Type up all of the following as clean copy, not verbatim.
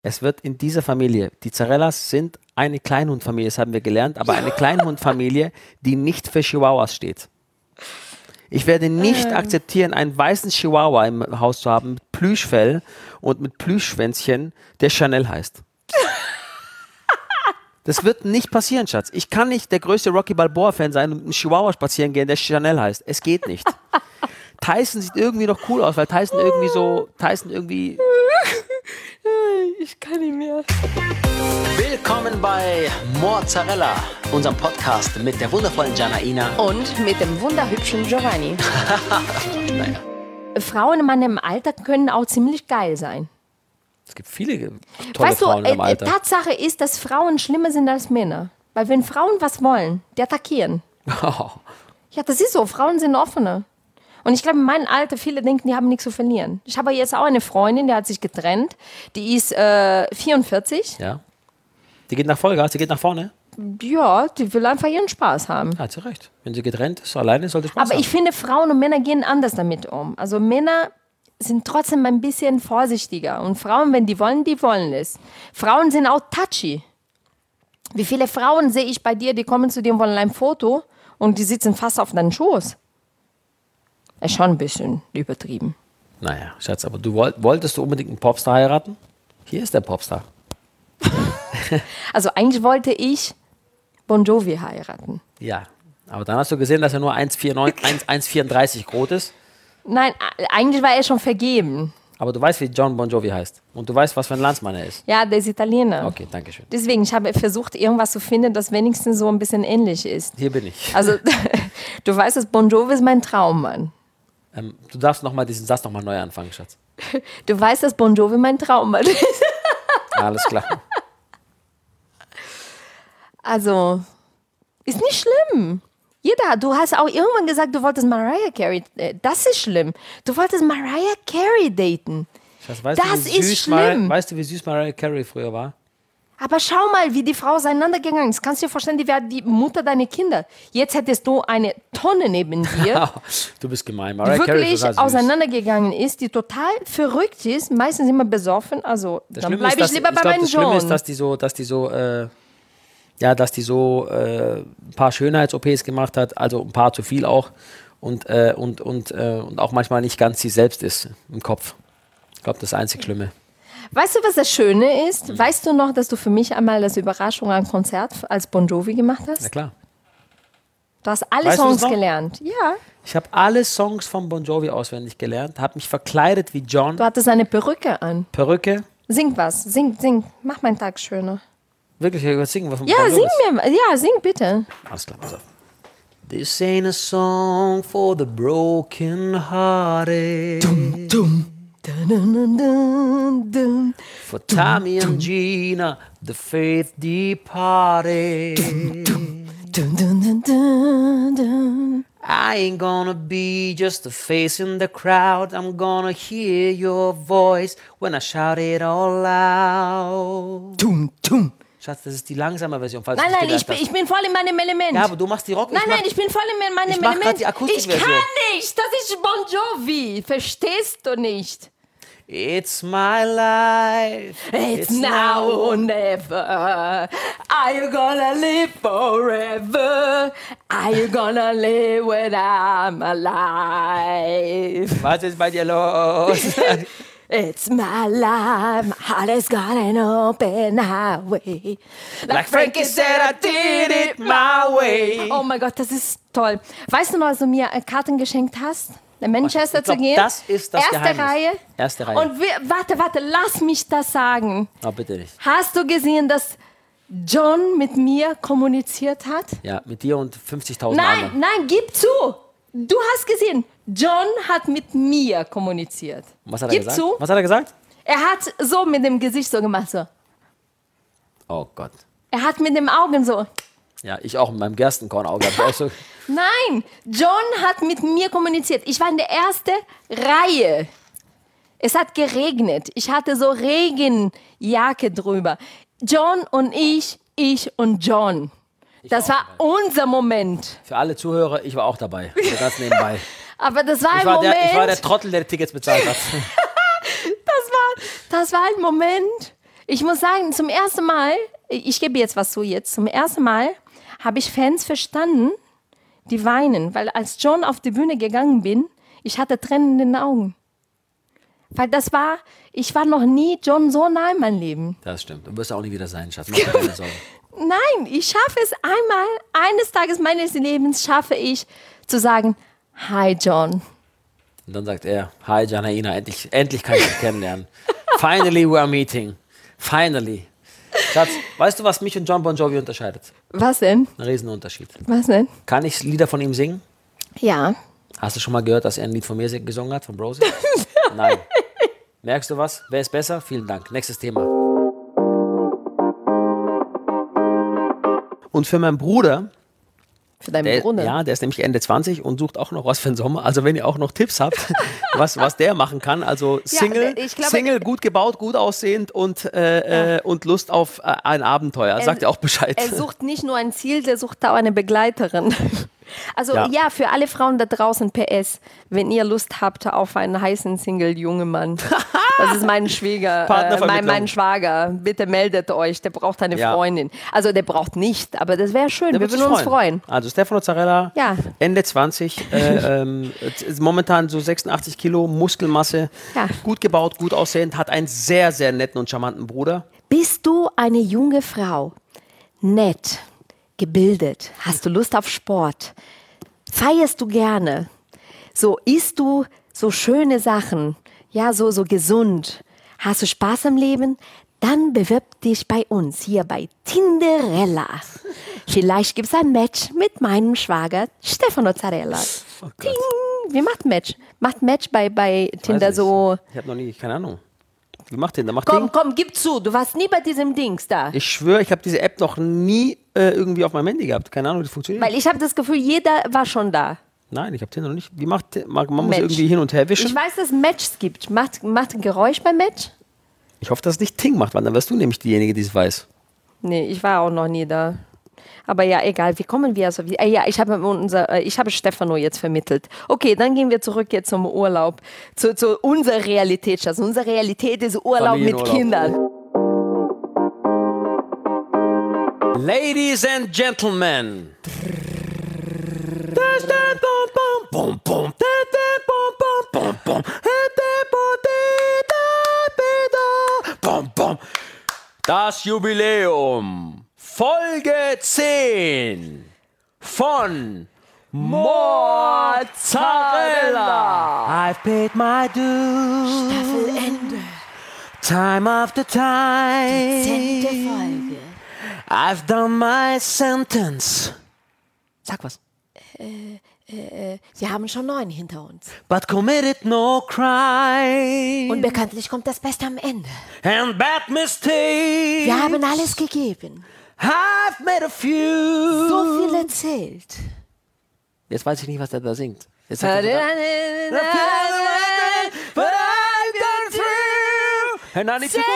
Es wird in dieser Familie, die Zarellas sind eine Kleinhundfamilie, das haben wir gelernt, aber eine Kleinhundfamilie, die nicht für Chihuahuas steht. Ich werde nicht akzeptieren, einen weißen Chihuahua im Haus zu haben mit Plüschfell und mit Plüschschwänzchen, der Chanel heißt. Das wird nicht passieren, Schatz. Ich kann nicht der größte Rocky Balboa-Fan sein und mit einem Chihuahua spazieren gehen, der Chanel heißt. Es geht nicht. Tyson sieht irgendwie noch cool aus, weil Tyson irgendwie... Ich kann nicht mehr. Willkommen bei Mozzarella, unserem Podcast mit der wundervollen Janaina. Und mit dem wunderhübschen Giovanni. Naja, Frauen in meinem Alter können auch ziemlich geil sein. es gibt viele tolle Frauen im Alter. Tatsache ist, dass Frauen schlimmer sind als Männer. Weil wenn Frauen was wollen, die attackieren. Ja, das ist so. Frauen sind offener. Und ich glaube, in meinem Alter, viele denken, die haben nichts zu verlieren. Ich habe jetzt auch eine Freundin, die hat sich getrennt. Die ist 44. Ja. Die geht nach Vollgas, die geht nach vorne. Ja, die will einfach ihren Spaß haben. Hat sie recht. Wenn sie getrennt ist, alleine sollte Spaß Aber haben. ich finde, Frauen und Männer gehen anders damit um. Also Männer sind trotzdem ein bisschen vorsichtiger. Und Frauen, wenn die wollen es. Frauen sind auch touchy. Wie viele Frauen sehe ich bei dir, die kommen zu dir und wollen ein Foto und die sitzen fast auf deinen Schoß. Ist schon ein bisschen übertrieben. Naja, Schatz, aber wolltest du unbedingt einen Popstar heiraten? Hier ist der Popstar. Also eigentlich wollte ich Bon Jovi heiraten. Ja, aber dann hast du gesehen, dass er nur 1,34 groß ist. Nein, eigentlich war er schon vergeben. Aber du weißt, wie John Bon Jovi heißt. Und du weißt, was für ein Landsmann er ist. Ja, der ist Italiener. Okay, danke schön. Deswegen, ich habe versucht, irgendwas zu finden, das wenigstens so ein bisschen ähnlich ist. Hier bin ich. Also, du weißt, dass Bon Jovi ist mein Traummann. Du darfst diesen Satz nochmal neu anfangen, Schatz. Du weißt, dass Bon Jovi mein Traummann ist. Alles klar. Also, ist nicht schlimm. Du hast auch irgendwann gesagt, du wolltest Mariah Carey. Das ist schlimm. Du wolltest Mariah Carey daten. Schatz, weißt du, wie süß Mariah Carey früher war? Aber schau mal, wie die Frau auseinandergegangen ist. Kannst du dir vorstellen, die wäre die Mutter deiner Kinder. Jetzt hättest du eine Tonne neben dir, Du bist gemein. die Mariah Carey ist wirklich total süß. auseinandergegangen ist, die total verrückt ist, meistens immer besoffen. Also, dann bleibe ich lieber bei meinem Das Schlimme ist, John. dass die so ein paar Schönheits-OPs gemacht hat, also ein paar zu viel auch und auch manchmal nicht ganz sie selbst ist im Kopf. Ich glaube, das ist das einzig Schlimme. Weißt du, was das Schöne ist? Weißt du noch, dass du für mich einmal das Überraschung ein Konzert als Bon Jovi gemacht hast? Na klar. Du hast alle Weißt du das Songs noch? gelernt. Ja. Ich habe alle Songs von Bon Jovi auswendig gelernt, habe mich verkleidet wie John. Du hattest eine Perücke an. Perücke. Sing was. Sing. Mach meinen Tag schöner. Wirklich, ich singen was von Ja, Bon Jovi sing mir. Ja, sing bitte. Alles klar, pass auf. This ain't a song for the broken hearted. Dun, dun, dun, dun, dun. For Tommy and Gina, the faith departed. Dun, dun, dun, dun, dun. I ain't gonna be just a face in the crowd. I'm gonna hear your voice when I shout it all out. Tum, tum. Schatz, das ist die langsame Version. Falls Nein, du nein, gedacht hast. ich bin voll in meinem Element. Ja, aber du machst die Rock. Nein, ich bin voll in meinem ich mach grad Element. die Akustikversion. Ich kann nicht. Das ist Bon Jovi. Verstehst du nicht? It's my life. It's now or never. Are you gonna live forever? Are you gonna live when I'm alive? Was ist bei dir los? It's my life, my heart is got an open highway. Like Frankie said, I did it my way. Oh mein Gott, das ist toll. Weißt du noch, als du mir Karten geschenkt hast? In Manchester Ich glaub, zu gehen? das ist das Erste Geheimnis. Reihe. Erste Reihe. Und warte, lass mich das sagen. Oh, bitte nicht. Hast du gesehen, dass John mit mir kommuniziert hat? Ja, mit dir und 50.000 Nein, anderen. nein, gib zu. Du hast gesehen, John hat mit mir kommuniziert. Was hat er Gib gesagt? zu. Was hat er gesagt? Er hat so mit dem Gesicht so gemacht, so. Oh Gott. Er hat mit den Augen so. Ja, ich auch mit meinem Gerstenkornauge. Hab ich auch so. Nein, John hat mit mir kommuniziert. Ich war in der ersten Reihe. Es hat geregnet. Ich hatte so Regenjacke drüber. John und ich und John. Das war unser Moment. Für alle Zuhörer, ich war auch dabei. So ganz nebenbei. Aber das war Ich ein war, Moment. ich war der Trottel, der Tickets bezahlt hat. Das war ein Moment. Ich muss sagen, zum ersten Mal, ich gebe jetzt was zu jetzt, zum ersten Mal habe ich Fans verstanden, die weinen. Weil als John auf die Bühne gegangen bin, ich hatte Tränen in den Augen. Weil ich war noch nie John so nah in meinem Leben. Das stimmt. Du wirst auch nie wieder sein, Schatz. Mach dir keine Sorgen. Nein, ich schaffe es einmal, eines Tages meines Lebens schaffe ich zu sagen, hi John. Und dann sagt er, hi Janaina, endlich kann ich dich kennenlernen. Finally we are meeting. Finally. Schatz, weißt du, was mich und John Bon Jovi unterscheidet? Was denn? Ein Riesenunterschied. Was denn? Kann ich Lieder von ihm singen? Ja. Hast du schon mal gehört, dass er ein Lied von mir gesungen hat, von Brosi? Nein. Merkst du was? Wer ist besser? Vielen Dank. Nächstes Thema. Und für meinen Bruder, Für deinen Bruder? ja, der ist nämlich Ende 20 und sucht auch noch was für den Sommer. Also wenn ihr auch noch Tipps habt, was der machen kann. Also Single, ich glaube, Single, gut gebaut, gut aussehend und Lust auf ein Abenteuer. Sagt er auch Bescheid. Er sucht nicht nur ein Ziel, der sucht auch eine Begleiterin. Also ja, für alle Frauen da draußen PS, wenn ihr Lust habt auf einen heißen Single-jungen Mann. Das ist mein Schwieger, mein Schwager. Bitte meldet euch, der braucht eine Freundin. Also der braucht nicht, aber das wäre schön, wir würden uns freuen. Also Stefano Zarella, Ende 20, momentan so 86 Kilo, Muskelmasse, gut gebaut, gut aussehend, hat einen sehr, sehr netten und charmanten Bruder. Bist du eine junge Frau, nett, gebildet, hast du Lust auf Sport, feierst du gerne, so isst du so schöne Sachen, ja, so gesund, hast du Spaß im Leben, dann bewirb dich bei uns hier bei Tinderella. Vielleicht gibt es ein Match mit meinem Schwager Stefano Zarella. Oh Ting. Wie macht Match? Macht Match bei Tinder so? Ich habe noch nie, keine Ahnung. Wie macht Tinder? Komm, gib zu, du warst nie bei diesem Dings da. Ich schwöre, ich habe diese App noch nie irgendwie auf meinem Handy gehabt. Keine Ahnung, wie das funktioniert. Weil ich habe das Gefühl, jeder war schon da. Nein, ich habe Tinder noch nicht. Wie macht man muss irgendwie hin und her wischen. Ich weiß, dass es Matches gibt. Macht ein Geräusch beim Match? Ich hoffe, dass es nicht Ting macht, weil dann wirst du nämlich diejenige, die es weiß. Nee, ich war auch noch nie da. Aber ja, egal, wie kommen wir also? Ja, ich habe Stefano jetzt vermittelt. Okay, dann gehen wir zurück jetzt zum Urlaub, zu unserer Realität. Also unsere Realität ist Urlaub mit Kindern. Ladies and Gentlemen. Das Jubiläum. Folge 10 von Mozzarella. I've paid my dues. Staffelende. Time after time. 10. Folge. I've done my sentence. Sag was. Sie haben schon 9 hinter uns. But committed no crime. Und bekanntlich kommt das Beste am Ende. And bad mistakes. Wir haben alles gegeben. I've made a few. So viel erzählt. Jetzt weiß ich nicht, was der da singt. Jetzt sagt But er I've gone through. And I need to go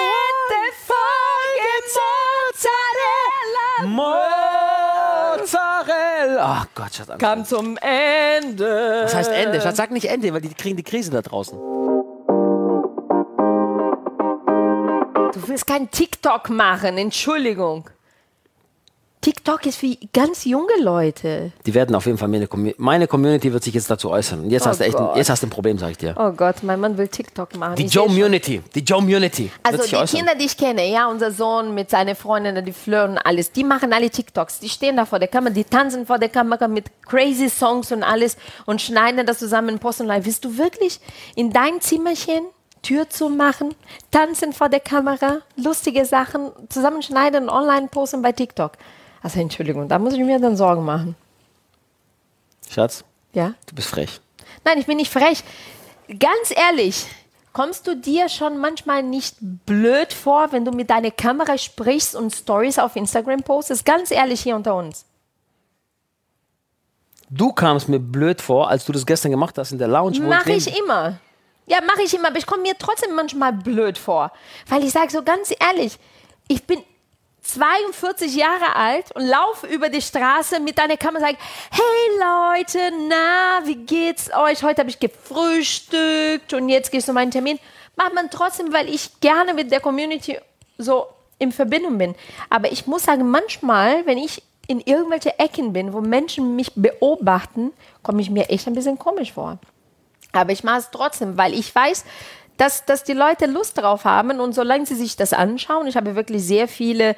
on. Mozzarella. Ach Gott, Schatz. Kam zum Ende. Was heißt Ende? Schatz, sag nicht Ende, weil die kriegen die Krise da draußen. Du willst kein TikTok machen, Entschuldigung. TikTok ist für ganz junge Leute. Die werden auf jeden Fall meine Community wird sich jetzt dazu äußern. Und jetzt hast du jetzt hast du ein Problem, sag ich dir. Oh Gott, mein Mann will TikTok machen. Die Joe-Munity Also wird sich die äußern. Kinder, die ich kenne, ja, unser Sohn mit seinen Freundinnen, die flirten, alles, die machen alle TikToks. Die stehen da vor der Kamera, die tanzen vor der Kamera mit crazy Songs und alles und schneiden das zusammen und posten live. Willst du wirklich in dein Zimmerchen Tür zu machen, tanzen vor der Kamera, lustige Sachen zusammenschneiden und online posten bei TikTok? Also Entschuldigung, da muss ich mir dann Sorgen machen. Schatz, Ja? du bist frech. Nein, ich bin nicht frech. Ganz ehrlich, kommst du dir schon manchmal nicht blöd vor, wenn du mit deiner Kamera sprichst und Stories auf Instagram postest? Ganz ehrlich hier unter uns. Du kamst mir blöd vor, als du das gestern gemacht hast in der Lounge. Mache ich immer. Ja, mache ich immer, aber ich komme mir trotzdem manchmal blöd vor. Weil ich sage so ganz ehrlich, ich bin 42 Jahre alt und laufe über die Straße mit einer Kamera und sage, hey Leute, na, wie geht's euch? Heute habe ich gefrühstückt und jetzt gehe ich zu meinem Termin. Macht man trotzdem, weil ich gerne mit der Community so in Verbindung bin. Aber ich muss sagen, manchmal, wenn ich in irgendwelche Ecken bin, wo Menschen mich beobachten, komme ich mir echt ein bisschen komisch vor. Aber ich mache es trotzdem, weil ich weiß, dass die Leute Lust drauf haben und solange sie sich das anschauen, ich habe wirklich sehr viele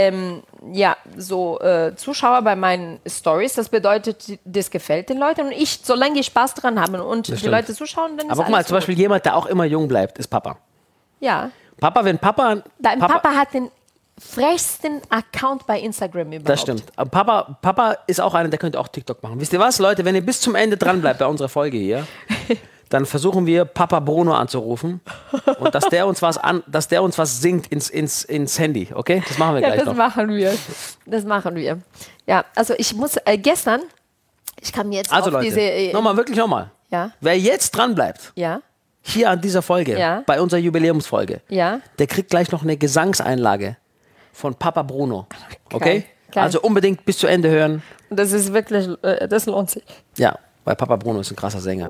Zuschauer bei meinen Stories, das bedeutet, das gefällt den Leuten und solange die Spaß dran haben und die Leute zuschauen, dann ist Aber guck mal, alles zum Beispiel jemand, der auch immer jung bleibt, ist Papa. Ja. Wenn Papa... Dein Papa hat den frechsten Account bei Instagram überhaupt. Das stimmt. Aber Papa ist auch einer, der könnte auch TikTok machen. Wisst ihr was, Leute, wenn ihr bis zum Ende dran bleibt bei unserer Folge hier, dann versuchen wir Papa Bruno anzurufen und dass der uns was singt ins Handy, okay? Das machen wir gleich noch. Das machen wir. Ja, also ich muss gestern, ich kam jetzt also auf Leute, diese... nochmal. Ja. Wer jetzt dran bleibt, Ja. hier an dieser Folge, bei unserer Jubiläumsfolge, der kriegt gleich noch eine Gesangseinlage von Papa Bruno, okay? Geil. Also unbedingt bis zu Ende hören. Das ist wirklich, das lohnt sich. Ja, weil Papa Bruno ist ein krasser Sänger.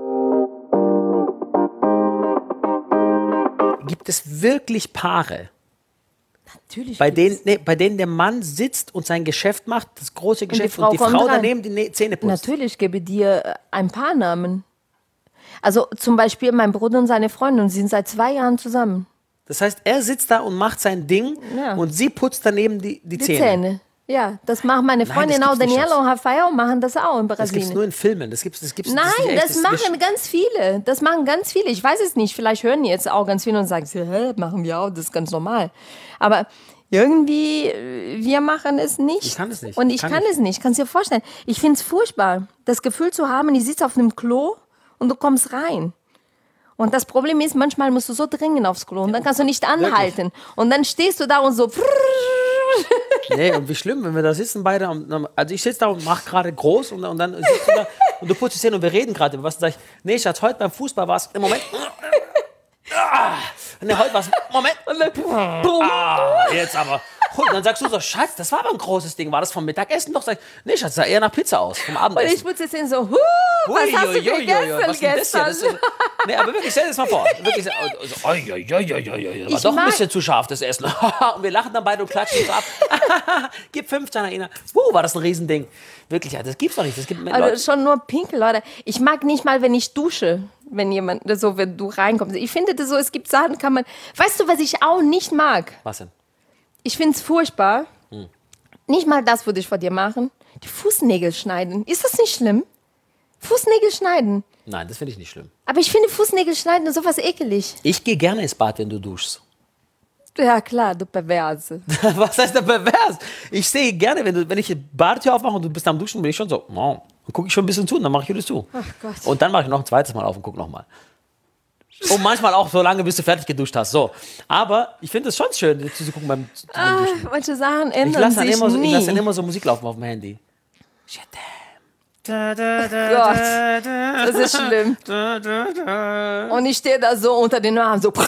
Gibt es wirklich Paare, Natürlich. bei denen der Mann sitzt und sein Geschäft macht, das große Geschäft, und die kommt Frau rein. daneben die Zähne putzt? Natürlich gebe dir ein paar Namen. Also zum Beispiel mein Bruder und seine Freundin, sie sind seit 2 Jahren zusammen. Das heißt, er sitzt da und macht sein Ding und sie putzt daneben die Zähne. Ja, das machen meine Freundin auch. Daniela und Rafael machen das auch in Brasilien. Das gibt es nur in Filmen. Das gibt's Nein, das machen ganz viele. Das machen ganz viele. Ich weiß es nicht. Vielleicht hören die jetzt auch ganz viele und sagen, hä, machen wir auch, das ist ganz normal. Aber irgendwie, wir machen es nicht. Ich kann es nicht. Und ich kann es nicht. Kannst dir vorstellen. Ich finde es furchtbar, das Gefühl zu haben, ich sitze auf einem Klo und du kommst rein. Und das Problem ist, manchmal musst du so dringend aufs Klo und dann kannst du nicht anhalten. Wirklich? Und dann stehst du da und so... Nee, und wie schlimm, wenn wir da sitzen beide. Also ich sitze da und mache gerade groß und dann sitzt du da und du putzt die Zähne und wir reden gerade über was. Und sag ich, nee, Schatz, heute beim Fußball war es im Moment. Nee, heute war es. Moment. Jetzt aber. Und dann sagst du so, Schatz, das war aber ein großes Ding. War das vom Mittagessen? Doch, sag ich, nee, Schatz, sah eher nach Pizza aus, vom Abendessen. Und ich putze jetzt so, was hast du gegessen gestern? Nee, aber wirklich, stell dir das mal vor. Wirklich, das war doch ein bisschen zu scharf, das Essen. Und wir lachen dann beide und klatschen so ab. Gib 15, Ina. War das ein Riesending. Wirklich, das gibt's doch nicht. Das gibt also schon nur Pinkel, Leute. Ich mag nicht mal, wenn ich dusche, wenn du reinkommst. Ich finde das so, es gibt Sachen, kann man... Weißt du, was ich auch nicht mag? Was denn? Ich finde es furchtbar. Nicht mal das würde ich vor dir machen. Die Fußnägel schneiden. Ist das nicht schlimm? Fußnägel schneiden. Nein, das finde ich nicht schlimm. Aber ich finde Fußnägel schneiden sowas ekelig. Ich gehe gerne ins Bad, wenn du duschst. Ja klar, du Perverse. Was heißt der pervers? Ich sehe gerne, wenn ich die Badetür aufmache und du bist am Duschen, bin ich schon so, dann gucke ich schon ein bisschen zu und dann mache ich wieder zu. Ach Gott. Und dann mache ich noch ein zweites Mal auf und gucke nochmal. Und manchmal auch so lange, bis du fertig geduscht hast. So. Aber ich finde es schon schön, zu gucken beim Duschen. Manche Sachen ändern Ich lasse sich dann immer so Musik laufen auf dem Handy. Gott, das ist schlimm. Und ich stehe da so unter den Armen, so.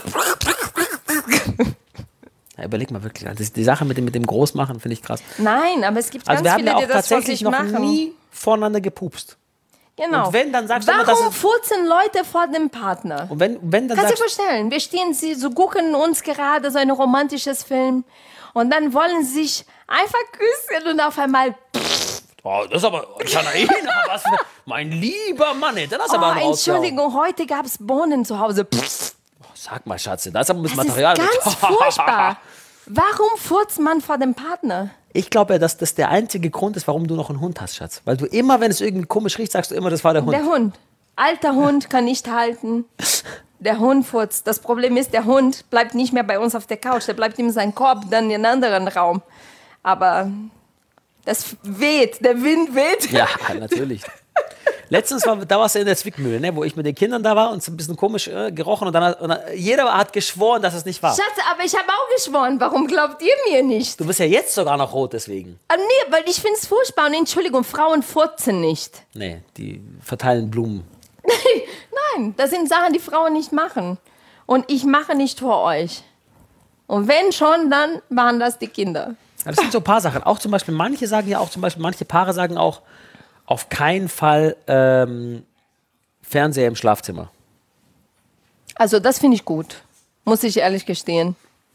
Ja, überleg mal wirklich. Die Sache mit dem Großmachen finde ich krass. Nein, aber es gibt Also ganz viele, wir haben die ja auch das vor tatsächlich sich noch machen. nie voneinander gepupst. Genau. Und wenn, dann sagst du immer, warum furzen Leute vor dem Partner? Und wenn dann Kannst du dir sagst vorstellen, wir stehen, sie so gucken uns gerade so ein romantisches Film und dann wollen sie sich einfach küssen und auf einmal... das ist aber, Janaina, was für, mein lieber Mann, dann hast du aber einen Entschuldigung, heute gab es Bohnen zu Hause. Sag mal, Schatze, da ist aber ein bisschen Das Material. ist ganz furchtbar. Warum furzt man vor dem Partner? Ich glaube ja, dass das der einzige Grund ist, warum du noch einen Hund hast, Schatz. Weil du immer, wenn es irgendwie komisch riecht, sagst du immer, das war der Hund. Der Hund. Alter Hund kann nicht halten. Der Hund furzt. Das Problem ist, der Hund bleibt nicht mehr bei uns auf der Couch. Der bleibt in seinem Korb, dann in einem anderen Raum. Aber das weht. Der Wind weht. Ja, natürlich. Letztens da warst du in der Zwickmühle, ne, wo ich mit den Kindern da war und es ein bisschen komisch gerochen und dann jeder hat geschworen, dass es nicht war. Schatz, aber ich habe auch geschworen. Warum glaubt ihr mir nicht? Du bist ja jetzt sogar noch rot deswegen. Nee, weil ich finde es furchtbar. Und Entschuldigung, Frauen furzen nicht. Nee, die verteilen Blumen. Nein, das sind Sachen, die Frauen nicht machen. Und ich mache nicht vor euch. Und wenn schon, dann waren das die Kinder. Ja, das sind so ein paar Sachen. Auch zum Beispiel, manche Paare sagen auch, auf keinen Fall Fernseher im Schlafzimmer. Also das finde ich gut, muss ich ehrlich gestehen.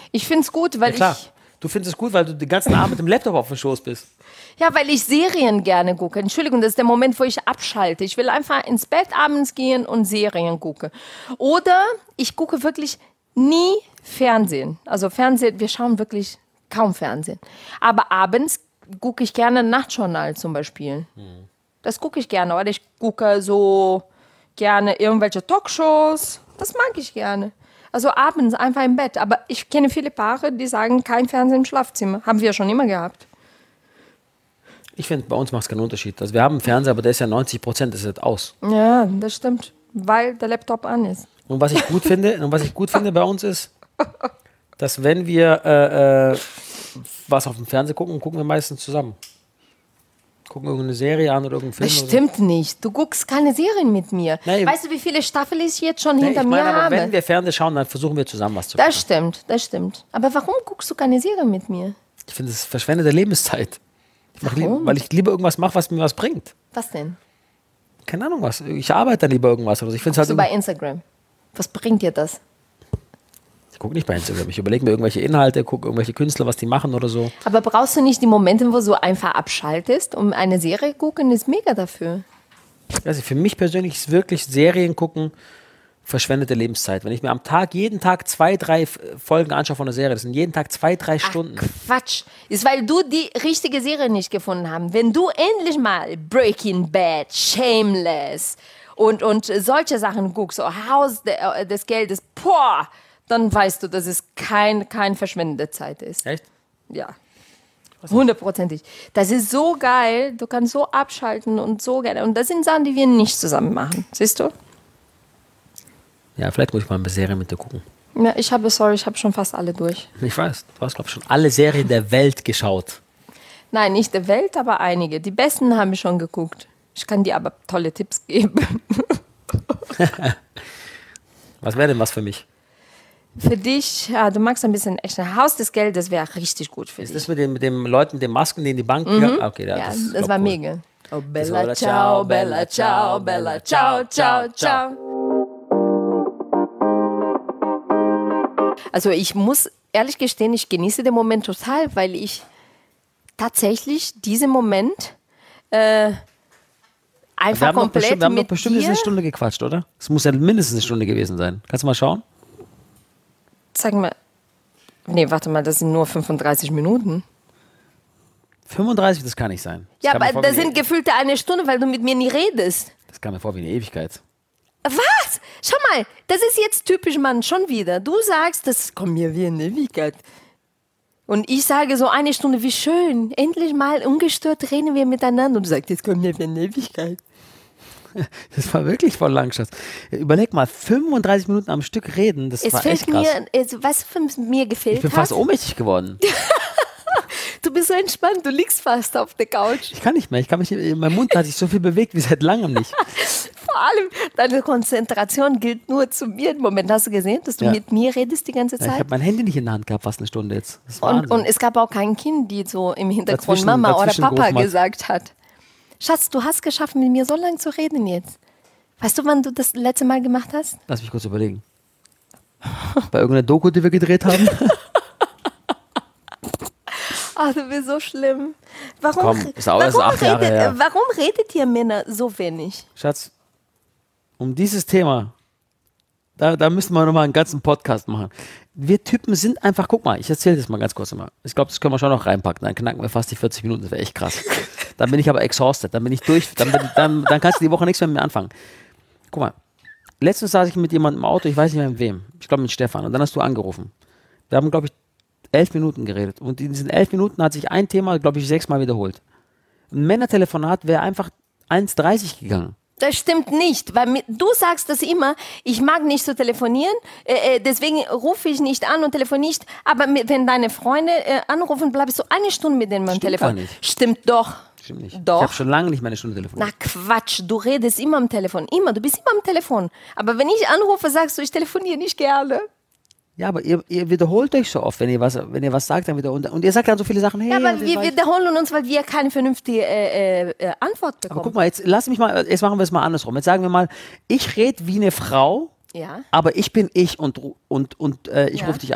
Ich finde es gut, weil Ja, klar. ich... Du findest es gut, weil du den ganzen Abend mit dem Laptop auf dem Schoß bist. Ja, weil ich Serien gerne gucke. Entschuldigung, das ist der Moment, wo ich abschalte. Ich will einfach ins Bett abends gehen und Serien gucke. Oder ich gucke wirklich nie Fernsehen. Also Fernsehen, wir schauen wirklich kaum Fernsehen. Aber abends gucke ich gerne Nachtjournal zum Beispiel. Das gucke ich gerne. Oder ich gucke so gerne irgendwelche Talkshows. Das mag ich gerne. Also abends einfach im Bett. Aber ich kenne viele Paare, die sagen, kein Fernsehen im Schlafzimmer. Haben wir schon immer gehabt. Ich finde, bei uns macht es keinen Unterschied. Also wir haben einen Fernseher, aber der ist ja 90% ist jetzt aus. Ja, das stimmt. Weil der Laptop an ist. Und was ich gut finde bei uns ist, dass wenn wir was auf dem Fernseher gucken, gucken wir meistens zusammen. Gucken irgendeine Serie an oder irgendeinen Das Film. stimmt nicht. Du guckst keine Serien mit mir. Nee, Weißt du, wie viele Staffeln ich jetzt schon Nee, hinter ich mir meine, aber habe? wenn wir Fernsehen schauen, dann versuchen wir zusammen was zu gucken. Das stimmt, das stimmt. Aber warum guckst du keine Serien mit mir? Ich finde, es verschwendete Lebenszeit. Warum? Weil ich lieber irgendwas mache, was mir was bringt. Was denn? Keine Ahnung was. Ich arbeite dann lieber irgendwas. Oder so. Ich finde es Guckst halt du bei Instagram? Was bringt dir das? Ich gucke nicht bei Instagram. Ich überlege mir irgendwelche Inhalte, gucke irgendwelche Künstler, was die machen oder so. Aber brauchst du nicht die Momente, wo du einfach abschaltest, um eine Serie gucken, ist mega dafür. Also für mich persönlich ist wirklich Serien gucken verschwendete Lebenszeit. Wenn ich mir am Tag, jeden Tag 2, 3 Folgen anschaue von einer Serie, das sind jeden Tag 2, 3 Stunden. Quatsch. Ist, weil du die richtige Serie nicht gefunden hast. Wenn du endlich mal Breaking Bad, Shameless und solche Sachen guckst, so Haus des Geldes, boah, dann weißt du, dass es kein verschwendete Zeit ist. Echt? Ja. 100%. Das ist so geil. Du kannst so abschalten und so geil. Und das sind Sachen, die wir nicht zusammen machen. Siehst du? Ja, vielleicht muss ich mal eine Serie mit dir gucken. Ja, ich habe schon fast alle durch. Ich weiß, du hast, glaube ich, schon alle Serien der Welt geschaut. Nein, nicht der Welt, aber einige. Die besten haben wir schon geguckt. Ich kann dir aber tolle Tipps geben. Was wäre denn was für mich? Für dich, ja, du magst ein bisschen Action. Haus des Geldes wäre richtig gut für Ist dich. das mit den Leuten mit den Masken, die in die Bank gegangen? Okay, ja, Ja, das, das glaub war cool. mega. Oh, war Bella, ciao, Bella, ciao, Bella, ciao, ciao, ciao. Also ich muss ehrlich gestehen, ich genieße den Moment total, weil ich tatsächlich diesen Moment einfach Wir haben komplett doch mit bestimmt dir... jetzt eine Stunde gequatscht, oder? Es muss ja mindestens eine Stunde gewesen sein. Kannst du mal schauen? Sag mal, nee, warte mal, das sind nur 35 Minuten. 35, das kann nicht sein. Ja, kam mir aber vor das wie sind gefühlte eine Stunde, weil du mit mir nie redest. Das kam mir vor wie eine Ewigkeit. Was? Schau mal, das ist jetzt typisch Mann, schon wieder. Du sagst, das kommt mir wie eine Ewigkeit. Und ich sage so eine Stunde, wie schön. Endlich mal ungestört reden wir miteinander. Und du sagst, das kommt mir wie eine Ewigkeit. Das war wirklich voll lang, Schatz. Überleg mal, 35 Minuten am Stück reden, das Es war echt fehlt krass. mir, was mir gefehlt Ich bin hat. fast ohnmächtig geworden. Du bist so entspannt, du liegst fast auf der Couch. Ich kann nicht mehr. Mein Mund hat sich so viel bewegt wie seit langem nicht. Vor allem, deine Konzentration gilt nur zu mir. Im Moment hast du gesehen, dass du Ja. mit mir redest die ganze Ja, ich Zeit. habe mein Handy nicht in der Hand gehabt, fast eine Stunde jetzt. Das ist Wahnsinn. Und es gab auch kein Kind, die so im Hintergrund Dazwischen- Mama oder dazwischen Papa gerufen hat. gesagt hat. Schatz, du hast geschafft, mit mir so lange zu reden jetzt. Weißt du, wann du das letzte Mal gemacht hast? Lass mich kurz überlegen. Bei irgendeiner Doku, die wir gedreht haben? Ach, du bist so schlimm. Warum, Komm, ist auch erst 8 Jahre her. warum redet ihr Männer so wenig? Schatz, um dieses Thema, da müssten wir nochmal einen ganzen Podcast machen. Wir Typen sind einfach, guck mal, ich erzähle das mal ganz kurz immer. Ich glaube, das können wir schon noch reinpacken. Dann knacken wir fast die 40 Minuten, das wäre echt krass. Dann bin ich aber exhausted, dann bin ich durch, dann kannst du die Woche nichts mehr mit mir anfangen. Guck mal, letztens saß ich mit jemandem im Auto, ich weiß nicht mehr mit wem, ich glaube mit Stefan, und dann hast du angerufen. Wir haben, glaube ich, 11 Minuten geredet. Und in diesen 11 Minuten hat sich ein Thema, glaube ich, 6 Mal wiederholt. Ein Männertelefonat wäre einfach 1,30 gegangen. Das stimmt nicht, weil du sagst das immer, ich mag nicht so telefonieren, deswegen rufe ich nicht an und telefoniere nicht. Aber wenn deine Freunde anrufen, bleibst du eine Stunde mit denen am Stimmt Telefon. gar nicht. Stimmt doch. Stimmt nicht. Doch. Ich habe schon lange nicht mehr eine Stunde telefoniert. Na Quatsch, du redest immer am Telefon, immer, du bist immer am Telefon. Aber wenn ich anrufe, sagst du, ich telefoniere nicht gerne. Ja, aber ihr wiederholt euch so oft, wenn ihr was sagt, dann wiederholt. Und ihr sagt dann so viele Sachen, hey, Ja, aber und wir wiederholen uns, weil wir keine vernünftige Antwort aber bekommen. guck mal, jetzt machen wir es mal andersrum. Jetzt sagen wir mal, ich rede wie eine Frau, Ja, aber ich bin ich und ich Ja. rufe dich an.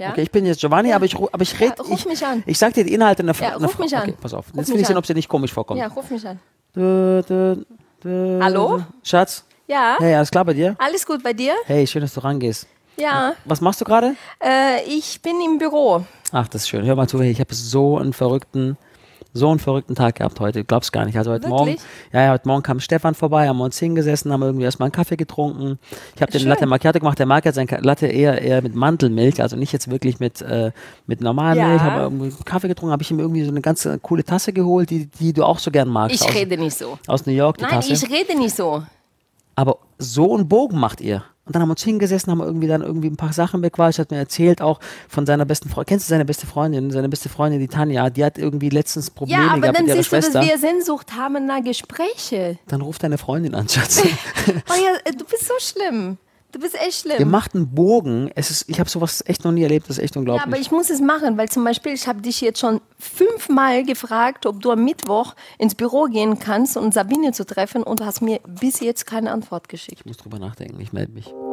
Ja? Okay, ich bin jetzt Giovanni, aber ich rede. Ruf mich an. Ich sag dir die Inhalte einer Ja, ruf mich an. Okay, pass auf. Ruf Jetzt will mich ich sehen, an. ob sie nicht komisch vorkommt. Ja, ruf mich an. Hallo? Hallo? Schatz? Ja? Hey, alles klar bei dir? Alles gut bei dir? Hey, schön, dass du rangehst. Ja. Was machst du gerade? Ich bin im Büro. Ach, das ist schön. Hör mal zu, hey, ich habe so einen verrückten Tag gehabt heute. Du glaubst gar nicht. Also heute Wirklich? heute Morgen kam Stefan vorbei, haben wir uns hingesessen, haben irgendwie erstmal einen Kaffee getrunken. Ich habe den Schön. Latte Macchiato gemacht. Der mag ja sein Latte eher mit Mandelmilch, also nicht jetzt wirklich mit normaler Ja. Milch. Haben wir irgendwie Kaffee getrunken, habe ich ihm irgendwie so eine ganz coole Tasse geholt, die du auch so gern magst. Ich rede nicht so. Aus New York, die Nein, Tasse. ich rede nicht so. Aber so einen Bogen macht ihr. Und dann haben wir uns hingesessen, haben wir irgendwie ein paar Sachen bequatscht, hat mir erzählt auch von seiner besten Freundin. Kennst du seine beste Freundin? Seine beste Freundin, die Tanja, die hat irgendwie letztens Probleme Ja, aber gehabt dann mit ihrer siehst du, Schwester. dass wir Sehnsucht haben nach Gespräche. Dann ruft deine Freundin an, Schatz. Oh ja, du bist so schlimm. Du bist echt Ihr schlimm. macht einen Bogen. Ich habe sowas echt noch nie erlebt, das ist echt Ja, unglaublich. aber ich muss es machen, weil zum Beispiel, ich habe dich jetzt schon 5-mal gefragt, ob du am Mittwoch ins Büro gehen kannst, um Sabine zu treffen, und du hast mir bis jetzt keine Antwort geschickt. Ich muss drüber nachdenken, ich melde mich.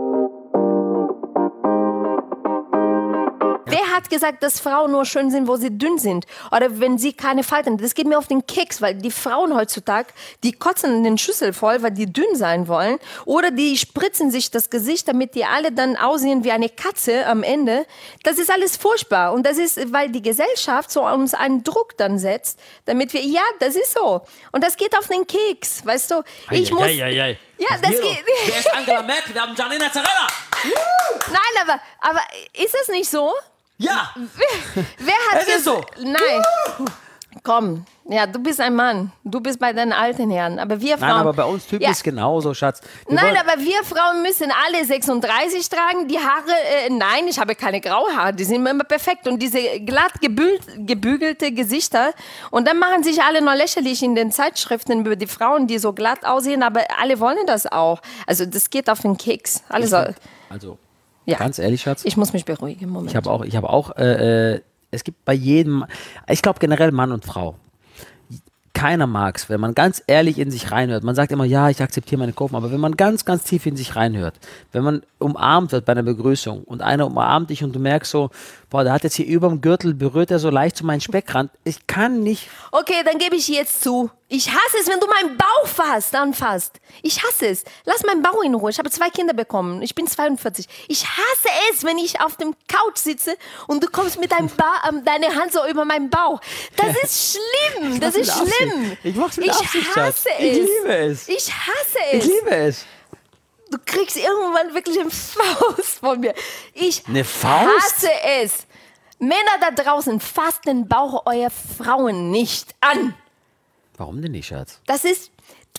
Wer hat gesagt, dass Frauen nur schön sind, wo sie dünn sind? Oder wenn sie keine Falten haben? Das geht mir auf den Keks, weil die Frauen heutzutage, die kotzen in den Schüssel voll, weil die dünn sein wollen. Oder die spritzen sich das Gesicht, damit die alle dann aussehen wie eine Katze am Ende. Das ist alles furchtbar. Und das ist, weil die Gesellschaft so uns einen Druck dann setzt, damit wir, ja, das ist so. Und das geht auf den Keks, weißt du? Ich muss... Ja, das geht... Wer ist Angela Merkel? Wir haben Gianina Zarella. Nein, aber ist das nicht so? Ja, Wer hat es ist so. Nein. Komm, ja, du bist ein Mann. Du bist bei deinen alten Herren. Aber wir Frauen. Nein, aber bei uns Typen Ja. ist genauso, Schatz. Nein, aber wir Frauen müssen alle 36 tragen. Die Haare, nein, ich habe keine graue Haare. Die sind immer perfekt. Und diese glatt gebügelte Gesichter. Und dann machen sich alle noch lächerlich in den Zeitschriften über die Frauen, die so glatt aussehen. Aber alle wollen das auch. Also das geht auf den Keks. Alles so. Also, Ja. ganz ehrlich, Schatz. Ich muss mich beruhigen. Moment. Ich habe auch, es gibt bei jedem, ich glaube generell Mann und Frau. Keiner mag es, wenn man ganz ehrlich in sich reinhört. Man sagt immer, ja, ich akzeptiere meine Kurven, aber wenn man ganz, ganz tief in sich reinhört, wenn man umarmt wird bei einer Begrüßung und einer umarmt dich und du merkst so, boah, der hat jetzt hier über dem Gürtel, berührt er so leicht so meinen Speckrand. Ich kann nicht. Okay, dann gebe ich jetzt zu. Ich hasse es, wenn du meinen Bauch anfasst. Ich hasse es. Lass meinen Bauch in Ruhe. Ich habe 2 Kinder bekommen. Ich bin 42. Ich hasse es, wenn ich auf dem Couch sitze und du kommst mit deine Hand so über meinen Bauch. Das ist schlimm. Das ist schlimm. Ich mach's mit Absicht, Schatz. hasse es. Ich liebe es. Ich hasse es. Ich liebe es. Du kriegst irgendwann wirklich eine Faust von mir. Ich Eine Faust? hasse es. Männer da draußen, fasst den Bauch eurer Frauen nicht an. Warum denn nicht, Schatz? Das ist,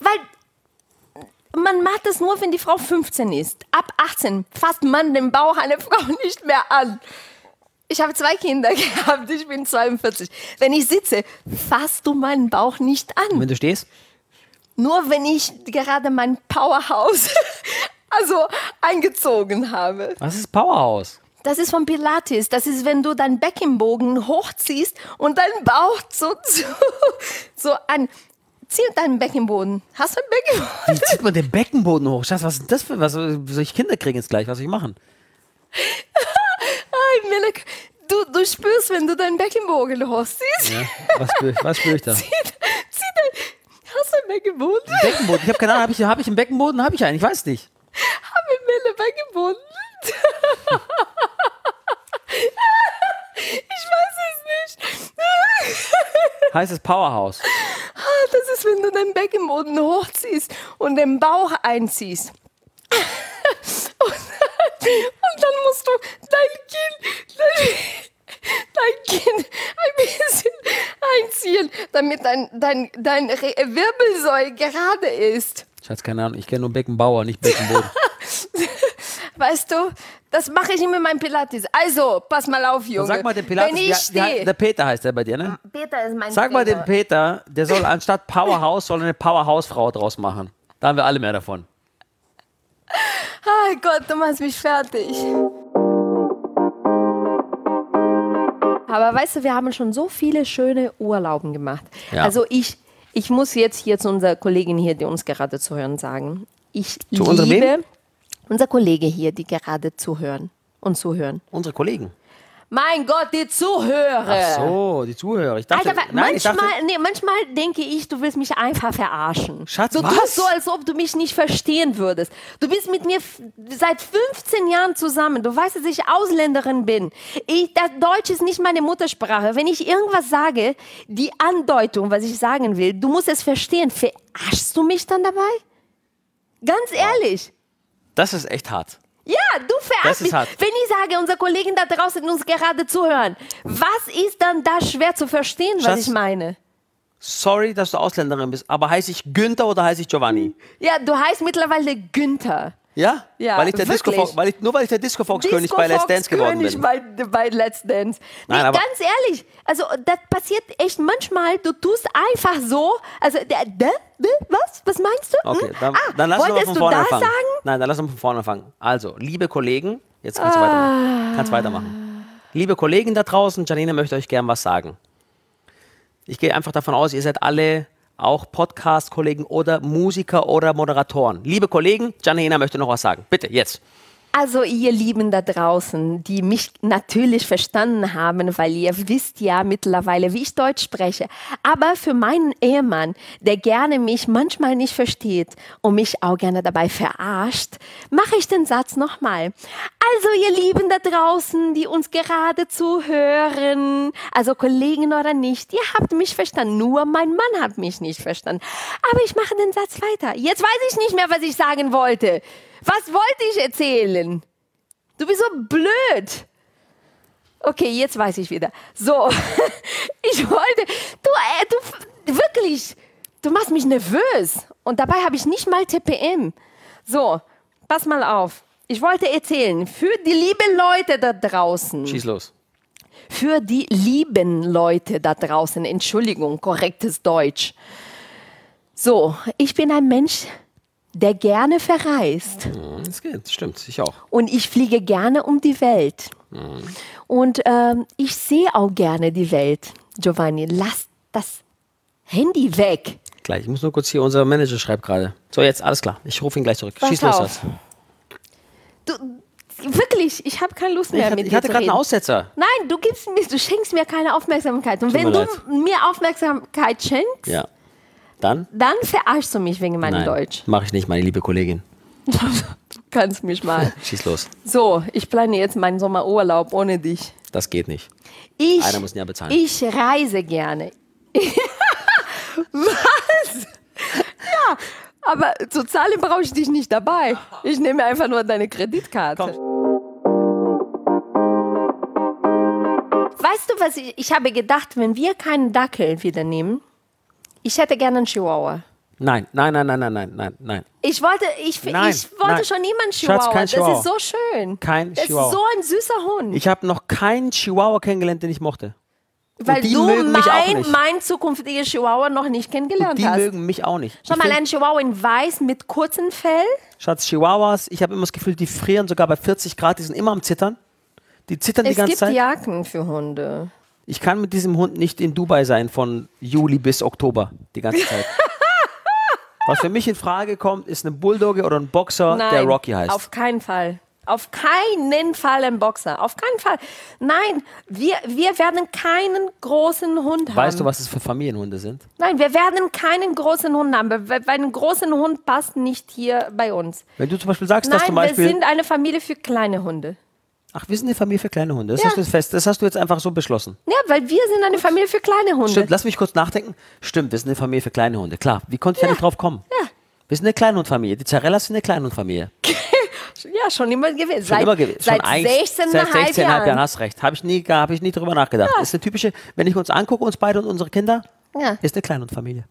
weil man macht das nur, wenn die Frau 15 ist. Ab 18 fasst man den Bauch einer Frau nicht mehr an. Ich habe 2 Kinder gehabt, ich bin 42. Wenn ich sitze, fasst du meinen Bauch nicht Und an. wenn du stehst? Nur wenn ich gerade mein Powerhouse eingezogen habe. Was ist Powerhouse? Das ist von Pilates. Das ist, wenn du deinen Beckenbogen hochziehst und deinen Bauch so an. Zieh deinen Beckenboden. Hast du einen Beckenboden? Wie zieht man den Beckenboden hoch? Schatz, was ist denn das für was? Soll ich Kinder kriegen jetzt gleich? Was soll ich machen? Ay, Melek, du spürst, wenn du deinen Beckenbogen hochziehst. Ja, was spür ich da? Zieh hast du einen Beckenboden? Beckenboden. Ich habe keine Ahnung, hab ich einen Beckenboden? Habe ich einen? Ich weiß nicht. Haben wir Melle Beckenboden? Ich weiß es nicht. Heißt es Powerhouse? Das ist, wenn du deinen Beckenboden hochziehst und den Bauch einziehst. Und dann musst du dein Kinn ein bisschen einziehen, damit dein Wirbelsäule gerade ist. Schatz, keine Ahnung. Ich kenne nur Beckenbauer, nicht Beckenboden. Weißt du, das mache ich immer mit meinem Pilates. Also, pass mal auf, Junge. Sag mal den Pilates. Wenn ich stehe. Der Peter heißt der bei dir, ne? Peter ist mein Sag mal Trainer. dem Peter, der soll anstatt Powerhouse soll eine Powerhouse-Frau draus machen. Da haben wir alle mehr davon. Oh Gott, du machst mich fertig. Aber weißt du, wir haben schon so viele schöne Urlauben gemacht. Ja. Also ich muss jetzt hier zu unserer Kollegin hier, die uns gerade zuhören, sagen. Ich unserem liebe unser Kollege hier, die gerade zuhören und zuhören. Unsere Kollegen. Mein Gott, die Zuhörer. Ach so, die Zuhörer. Ich dachte, Alter, nein, manchmal denke ich, du willst mich einfach verarschen. Schatz, du was? tust so, als ob du mich nicht verstehen würdest. Du bist mit mir seit 15 Jahren zusammen. Du weißt, dass ich Ausländerin bin. Das Deutsch ist nicht meine Muttersprache. Wenn ich irgendwas sage, die Andeutung, was ich sagen will, du musst es verstehen. Verarschst du mich dann dabei? Ganz ehrlich. Das ist echt hart. Ja, du verarschst mich. hart. Wenn ich sage, unsere Kollegen da draußen uns gerade zuhören, was ist dann da schwer zu verstehen, was Schatz, ich meine? Sorry, dass du Ausländerin bist, aber heiße ich Günther oder heiße ich Giovanni? Ja, du heißt mittlerweile Günther. Ja? Ja, weil ich der wirklich. nur weil ich der Disco-Fox-König bei Let's Dance geworden bin. Bei Let's Dance. Nein, Nee, aber- ganz ehrlich, also das passiert echt manchmal, du tust einfach so, also was meinst du? Okay, dann lass uns mal wolltest von du vorne das anfangen. sagen? Nein, dann lass uns von vorne anfangen. Also, liebe Kollegen, jetzt kannst du weitermachen. Kannst weitermachen. Liebe Kollegen da draußen, Janine möchte euch gern was sagen. Ich gehe einfach davon aus, ihr seid alle auch Podcast-Kollegen oder Musiker oder Moderatoren. Liebe Kollegen, Janina möchte noch was sagen. Bitte, jetzt. Also ihr Lieben da draußen, die mich natürlich verstanden haben, weil ihr wisst ja mittlerweile, wie ich Deutsch spreche. Aber für meinen Ehemann, der gerne mich manchmal nicht versteht und mich auch gerne dabei verarscht, mache ich den Satz nochmal. Also ihr Lieben da draußen, die uns gerade zuhören, also Kollegen oder nicht, ihr habt mich verstanden, nur mein Mann hat mich nicht verstanden. Aber ich mache den Satz weiter. Jetzt weiß ich nicht mehr, was ich sagen wollte. Was wollte ich erzählen? Du bist so blöd. Okay, jetzt weiß ich wieder. So, ich wollte, du wirklich, du machst mich nervös. Und dabei habe ich nicht mal TPM. So, pass mal auf. Ich wollte erzählen, für die lieben Leute da draußen. Schieß los. Für die lieben Leute da draußen. Entschuldigung, korrektes Deutsch. So, ich bin ein Mensch, der gerne verreist. Das geht, das stimmt, ich auch. Und ich fliege gerne um die Welt. Und ich sehe auch gerne die Welt. Giovanni, lass das Handy weg. Gleich, ich muss nur kurz hier, unser Manager schreibt gerade. So, jetzt, alles klar. Ich rufe ihn gleich zurück. Pass Schieß los. auf. Schatz. Du, wirklich, ich habe keine Lust mehr mit Ich dir hatte zu gerade einen reden. Aussetzer. Nein, du schenkst mir keine Aufmerksamkeit. Und Tut wenn mir du mir Aufmerksamkeit schenkst, Ja. Dann? dann verarschst du mich wegen meinem Nein, Deutsch. mache ich nicht, meine liebe Kollegin. Du kannst mich mal. Schieß los. So, ich plane jetzt meinen Sommerurlaub ohne dich. Das geht nicht. Ich, Einer muss ihn ja bezahlen. Ich reise gerne. Was? Ja, aber zu zahlen brauche ich dich nicht dabei. Ich nehme einfach nur deine Kreditkarte. Weißt du, was ich habe gedacht, wenn wir keinen Dackel wieder nehmen, ich hätte gerne einen Chihuahua. Nein. Ich wollte Nein. schon immer einen Chihuahua. Schatz, kein Chihuahua. Das ist so schön. Kein Das Chihuahua. ist so ein süßer Hund. Ich habe noch keinen Chihuahua kennengelernt, den ich mochte. Weil die du mögen mich auch nicht. mein zukünftiger Chihuahua noch nicht kennengelernt Die hast. mögen mich auch nicht. Schau Ich mal, find- ein Chihuahua in weiß mit kurzem Fell. Schatz, Chihuahuas, ich habe immer das Gefühl, die frieren sogar bei 40 Grad, die sind immer am Zittern. Die zittern die Es ganze gibt Zeit. Jacken für Hunde. Ich kann mit diesem Hund nicht in Dubai sein von Juli bis Oktober die ganze Zeit. Was für mich in Frage kommt, ist eine Bulldogge oder ein Boxer, der Rocky heißt. Auf keinen Fall. Auf keinen Fall ein Boxer. Auf keinen Fall. Nein, wir werden keinen großen Hund haben. Weißt du, was es für Familienhunde sind? Nein, wir werden keinen großen Hund haben, weil ein großen Hund passt nicht hier bei uns. Wenn du zum Beispiel sagst, dass Nein, zum wir Beispiel... sind eine Familie für kleine Hunde. Ach, wir sind eine Familie für kleine Hunde. Das Ja. hast du jetzt fest. Das hast du jetzt einfach so beschlossen. Ja, weil wir sind eine Familie für kleine Hunde. Stimmt, lass mich kurz nachdenken. Stimmt, wir sind eine Familie für kleine Hunde. Klar, wie konnte ich da nicht drauf kommen? Ja. Wir sind eine Kleinhundfamilie. Die Zarellas sind eine Kleinhundfamilie. Ja, schon immer gewesen. Schon immer gewesen. Seit Schon eigentlich- 16,5 seit 16,5 Jahren. Jahren. Hast recht. Habe ich nie drüber nachgedacht. Ist eine typische, wenn ich uns angucke, uns beide und unsere Kinder, Ja. ist eine Kleinhundfamilie.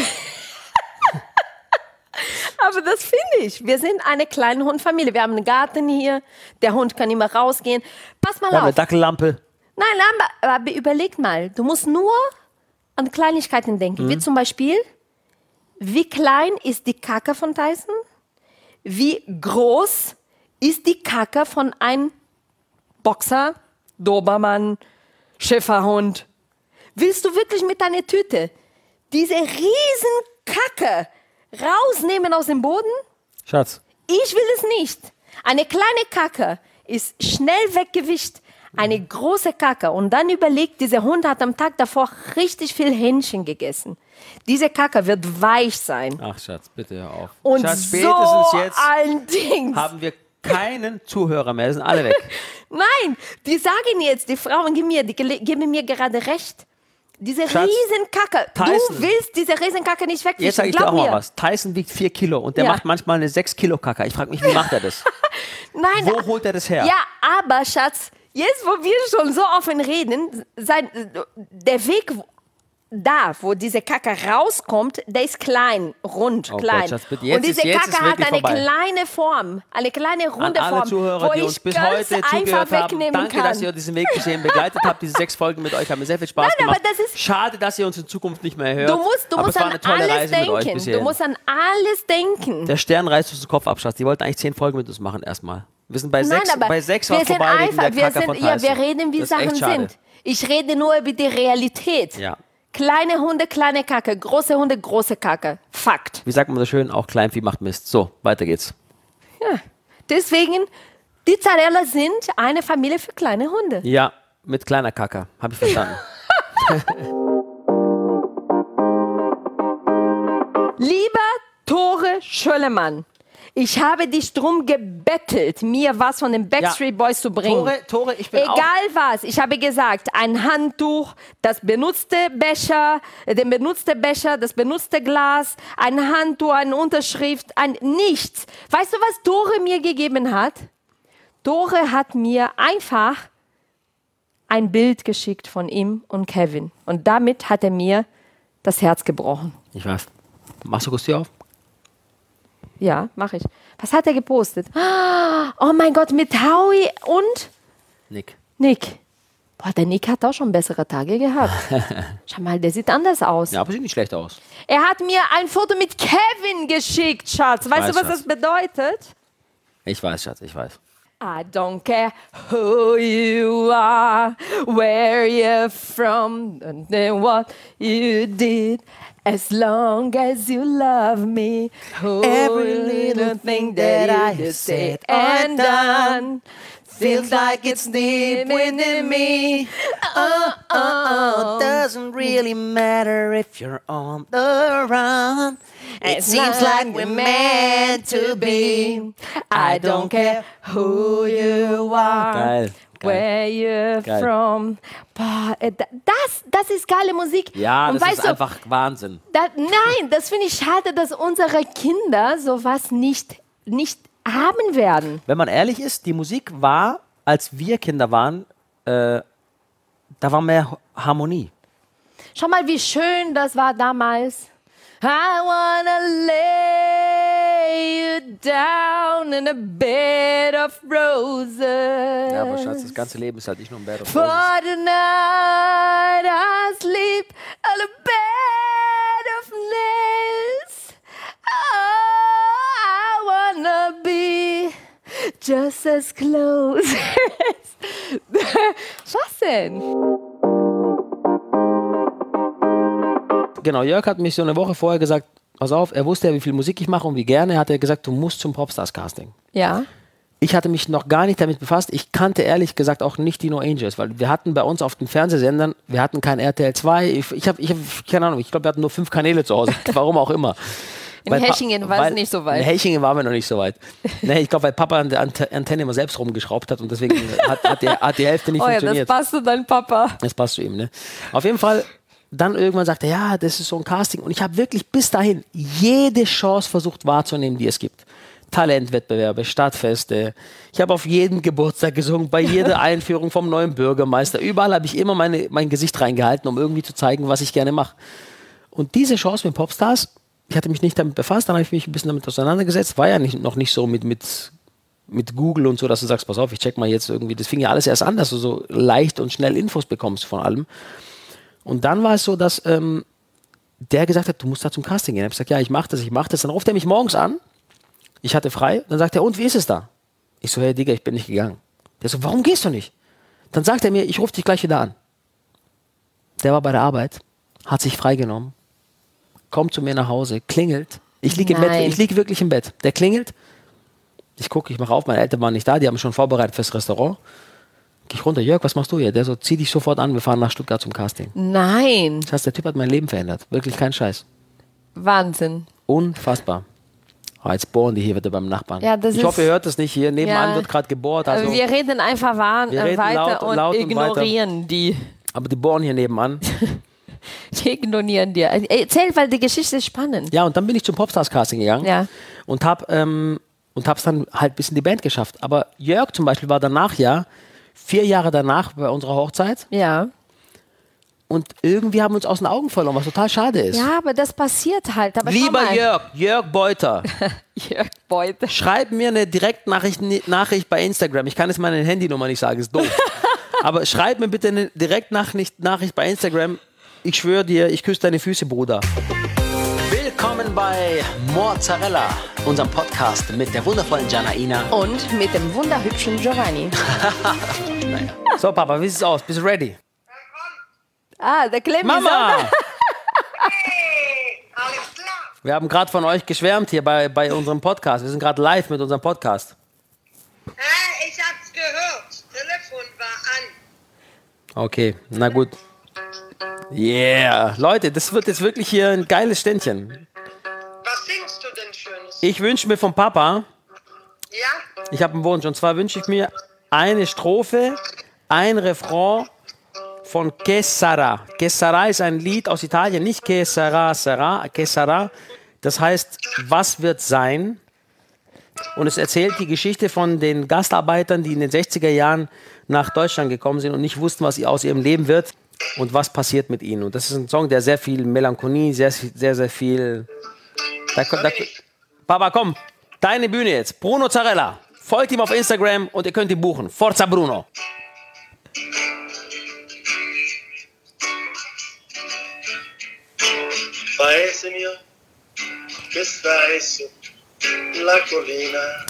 Aber das finde ich. Wir sind eine kleine Hundfamilie. Wir haben einen Garten hier. Der Hund kann immer rausgehen. Pass mal Wir haben eine auf. Dackellampe. Nein, aber überleg mal. Du musst nur an Kleinigkeiten denken. Wie zum Beispiel, wie klein ist die Kacke von Tyson? Wie groß ist die Kacke von einem Boxer, Dobermann, Schäferhund? Willst du wirklich mit deiner Tüte diese riesen Kacke rausnehmen aus dem Boden? Schatz, Ich will es nicht. Eine kleine Kacke ist schnell weggewischt. eine große Kacke. Und dann überlegt, dieser Hund hat am Tag davor richtig viel Hähnchen gegessen. Diese Kacke wird weich sein. Ach Schatz, bitte hör auf. Und Schatz, so spätestens jetzt ein Ding. haben wir keinen Zuhörer mehr, die sind alle weg. Nein, die sagen jetzt, die Frauen geben mir gerade recht. Diese Schatz, Riesenkacke. Tyson. Du willst diese Riesenkacke nicht wegwischen. Jetzt sage ich dir Glaub auch mal mir. was. Tyson wiegt 4 Kilo und der Ja. macht manchmal eine 6 Kilo Kacke. Ich frage mich, wie macht er das? Nein, Wo holt er das her? ja, aber Schatz, jetzt wo wir schon so offen reden, der Weg da, wo diese Kacke rauskommt, der ist klein, rund, Oh klein. Gott, Schatz, bitte, jetzt und diese ist Kacke hat wirklich eine vorbei. kleine Form, eine kleine An runde alle Form, Zuhörer, wo die ich uns bis ganz heute einfach zugehört haben, wegnehmen danke, kann. dass ihr diesen Weg bisher begleitet habt. Diese 6 Folgen mit euch haben mir sehr viel Spaß Nein, aber gemacht. das ist- Schade, dass ihr uns in Zukunft nicht mehr hört. Du musst aber es war an eine tolle alles Reise mit euch denken. bisher. Du musst an alles denken. Der Stern reißt uns den Kopf ab, Schatz. Die wollten eigentlich 10 Folgen mit uns machen erstmal. Wir sind bei 6, aber bei 6 wir war sind vorbei wegen der einfach, Kacke von wir Tyson. reden, wie Das ist echt Sachen schade. sind. Ich rede nur über die Realität. Ja. Kleine Hunde, kleine Kacke. Große Hunde, große Kacke. Fakt. Wie sagt man so schön? Auch Kleinvieh macht Mist. So, weiter geht's. Ja. Deswegen, die Zarella sind eine Familie für kleine Hunde. Ja, mit kleiner Kacke. Habe ich verstanden. Lieber Tore Schöllemann, ich habe dich drum gebettelt, mir was von den Backstreet Boys zu bringen. Tore, ich bin Egal auch... was, ich habe gesagt, ein Handtuch, das benutzte Becher, das benutzte Glas, ein Handtuch, eine Unterschrift, nichts. Weißt du, was Tore mir gegeben hat? Tore hat mir einfach ein Bild geschickt von ihm und Kevin. Und damit hat er mir das Herz gebrochen. Ich weiß. Machst du kurz die auf? Ja, mache ich. Was hat er gepostet? Oh mein Gott, mit Howie und Nick. Nick. Boah, der Nick hat auch schon bessere Tage gehabt. Schau mal, der sieht anders aus. Ja, aber sieht nicht schlecht aus. Er hat mir ein Foto mit Kevin geschickt, Schatz. Weißt du, was das bedeutet? Ich weiß, Schatz, ich weiß. I don't care who you are, where you're from, and then what you did. As long as you love me, every little thing that I have said and done feels like it's deep within me. Doesn't really matter if you're on the run. It seems like we're meant to be. I don't care who you are. Geil. Where you're Geil. from. Boah, das ist geile Musik. Ja, Und das weißt ist du, einfach Wahnsinn. nein, das finde ich schade, dass unsere Kinder sowas nicht haben werden. Wenn man ehrlich ist, die Musik war, als wir Kinder waren, da war mehr Harmonie. Schau mal, wie schön das war damals. I wanna lay you down in a bed of roses. Ja, aber Schatz, das ganze Leben ist halt nicht nur ein Bad of For Roses. tonight I sleep on a bed of nails. Oh, I wanna be just as close. Was denn? Genau, Jörg hat mich so eine Woche vorher gesagt, pass auf, er wusste ja, wie viel Musik ich mache und wie gerne, hat er gesagt, du musst zum Popstars-Casting. Ja. Ich hatte mich noch gar nicht damit befasst. Ich kannte ehrlich gesagt auch nicht die No Angels, weil wir hatten bei uns auf den Fernsehsendern, wir hatten kein RTL 2, ich hab keine Ahnung, ich glaube, wir hatten nur 5 Kanäle zu Hause, warum auch immer. In Hechingen war es nicht so weit. In Hechingen waren wir noch nicht so weit. Nee, ich glaube, weil Papa an der Antenne immer selbst rumgeschraubt hat und deswegen hat die Hälfte nicht Oh ja, das funktioniert. passt zu deinem Papa. Das passt zu ihm, ne? Auf jeden Fall, dann irgendwann sagte er, ja, das ist so ein Casting. Und ich habe wirklich bis dahin jede Chance versucht wahrzunehmen, die es gibt. Talentwettbewerbe, Stadtfeste. Ich habe auf jedem Geburtstag gesungen, bei jeder Einführung vom neuen Bürgermeister. Überall habe ich immer mein Gesicht reingehalten, um irgendwie zu zeigen, was ich gerne mache. Und diese Chance mit Popstars, ich hatte mich nicht damit befasst, dann habe ich mich ein bisschen damit auseinandergesetzt. War ja noch nicht so mit Google und so, dass du sagst, pass auf, ich check mal jetzt irgendwie. Das fing ja alles erst an, dass du so leicht und schnell Infos bekommst von allem. Und dann war es so, dass der gesagt hat, du musst da zum Casting gehen. Ich habe gesagt, ja, ich mache das. Dann ruft er mich morgens an. Ich hatte frei. Dann sagt er, und wie ist es da? Ich so, hey Digga, ich bin nicht gegangen. Der so, warum gehst du nicht? Dann sagt er mir, ich rufe dich gleich wieder an. Der war bei der Arbeit, hat sich freigenommen, kommt zu mir nach Hause, klingelt. Ich liege im Bett, ich liege wirklich im Bett. Der klingelt. Ich gucke, ich mache auf, meine Eltern waren nicht da, die haben schon vorbereitet fürs Restaurant. Geh ich runter, Jörg, was machst du hier? Der so, zieh dich sofort an, wir fahren nach Stuttgart zum Casting. Nein. Das heißt, der Typ hat mein Leben verändert. Wirklich kein Scheiß. Wahnsinn. Unfassbar. Oh, jetzt bohren die hier wieder beim Nachbarn. Ja, das ich hoffe, ihr hört das nicht hier. Nebenan Ja. wird gerade gebohrt. Also, Wir reden einfach wir reden weiter laut und und ignorieren die. aber die bohren hier nebenan. Die ignorieren dir. Erzähl, weil die Geschichte ist spannend. Ja, und dann bin ich zum Popstars-Casting gegangen Ja. und hab's dann halt bis in die Band geschafft. Aber Jörg zum Beispiel war danach 4 Jahre danach bei unserer Hochzeit Ja. und irgendwie haben wir uns aus den Augen verloren, was total schade ist. Ja, aber das passiert halt. Aber schau Lieber mal. Jörg Beuter, Jörg Beute. schreib mir eine Direktnachricht bei Instagram. Ich kann jetzt meine Handynummer nicht sagen, ist doof. Aber schreib mir bitte eine Direktnachricht bei Instagram. Ich schwöre dir, ich küsse deine Füße, Bruder. Willkommen bei Mozzarella, unserem Podcast mit der wundervollen Janaina. Und mit dem wunderhübschen Giovanni. So, Papa, wie sieht's aus? Bist du ready? Ah, der Clemens. Mama! Hey, alles klar. Wir haben gerade von euch geschwärmt hier bei unserem Podcast. Wir sind gerade live mit unserem Podcast. Ich hab's gehört. Telefon war an. Okay, na gut. Yeah. Leute, das wird jetzt wirklich hier ein geiles Ständchen. Was singst du denn Schönes? Ich wünsche mir vom Papa, Ja? ich habe einen Wunsch, und zwar wünsche ich mir eine Strophe, ein Refrain von Che Sarà. Che Sarà ist ein Lied aus Italien, nicht Che Sarà, Sarà, Che Sarà. Das heißt, was wird sein? Und es erzählt die Geschichte von den Gastarbeitern, die in den 60er Jahren nach Deutschland gekommen sind und nicht wussten, was aus ihrem Leben wird und was passiert mit ihnen. Und das ist ein Song, der sehr viel Melancholie, sehr, sehr viel... Papa, komm, deine Bühne jetzt. Bruno Zarella. Folgt ihm auf Instagram und ihr könnt ihn buchen. Forza Bruno. Paese mio, che stai su la collina,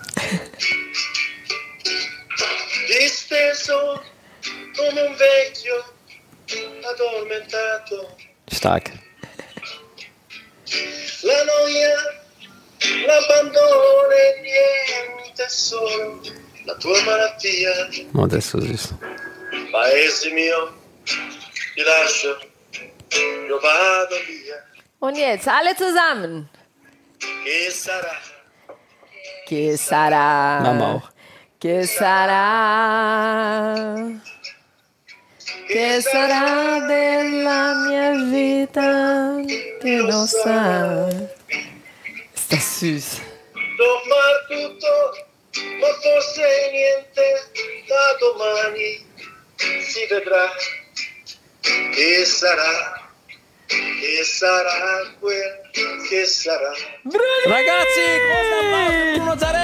disteso come un vecchio addormentato. Stark. La noia, l'abbandono e niente, solo la tua malattia. Oh, das ist so süß. Paese mio, ti lascio, io vado via. Und jetzt alle zusammen. Che sarà? Che sarà? Mama auch. Che sarà? Che sarà della mia vita? Che lo sa. Ist das süß. Devo far tutto, ma forse niente, da domani si vedrà. Che sarà quel che sarà. Ragazzi, großen Applaus für Bruno Zarella.